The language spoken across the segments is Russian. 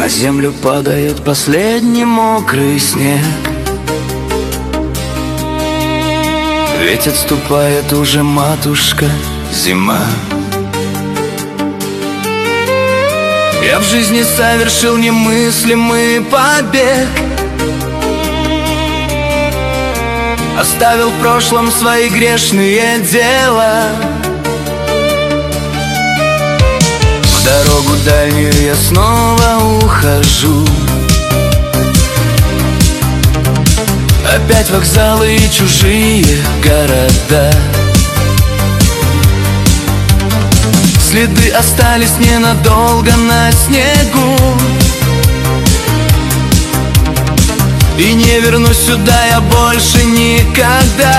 На землю падает последний мокрый снег, ведь отступает уже матушка зима. Я в жизни совершил немыслимый побег, оставил в прошлом свои грешные дела. В дорогу дальнюю я снова ухожу, опять вокзалы и чужие города. Следы остались ненадолго на снегу, и не вернусь сюда я больше никогда.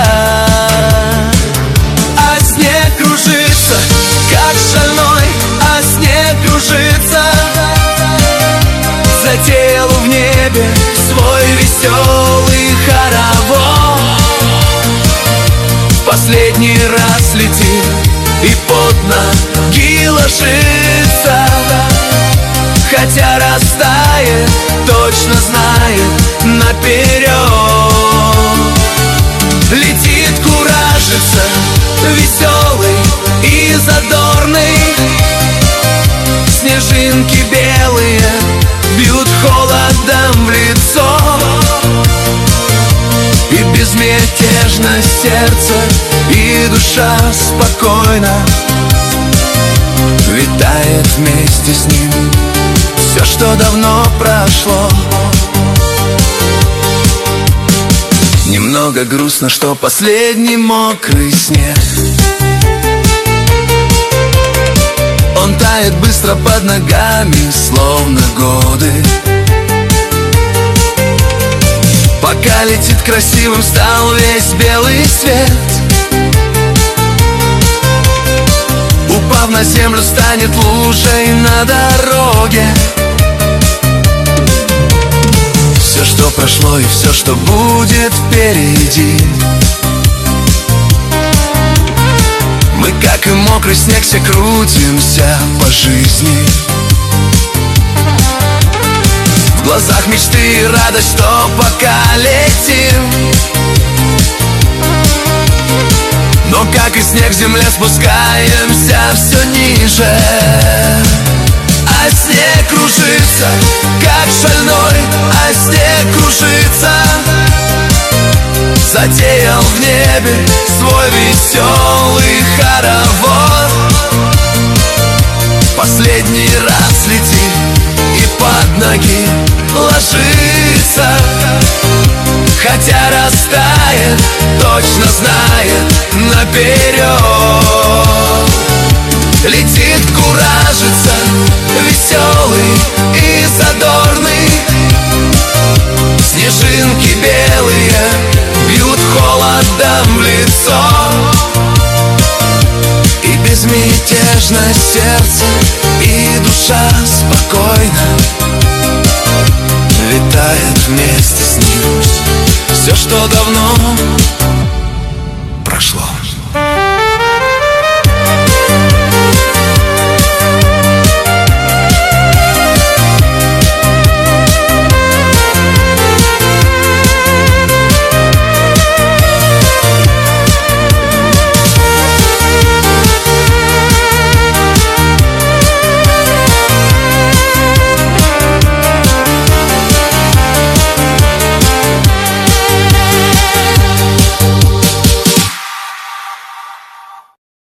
А снег кружится, как шальной, а снег кружится. Затеял в небе свой веселый хоровод. В последний раз летит и под ноги ложится, хотя растает, точно знает наперед. Летит, куражится, веселый и задорный. Снежинки белые бьют холодом в лицо, и безмятежно сердце, и душа спокойно витает вместе с ним все, что давно прошло. Немного грустно, что последний мокрый снег, он тает быстро под ногами, словно годы. Пока летит, красивым стал весь белый свет. Упав на землю, станет лужей на дороге. Все, что прошло, и все, что будет впереди. Мы, как и мокрый снег, все крутимся по жизни. В глазах мечты и радость, что пока летим. Но, как и снег в земле, спускаемся все ниже. А снег кружится, как шальной, а снег кружится. Затеял в небе свой веселый хоровод. Последний раз летит и под ноги ложится, хотя растает, точно знает наперед. Летит, куражится, веселый и задорный. Снежинки белые бьют холодом в лицо, и безмятежно сердце, и душа спокойна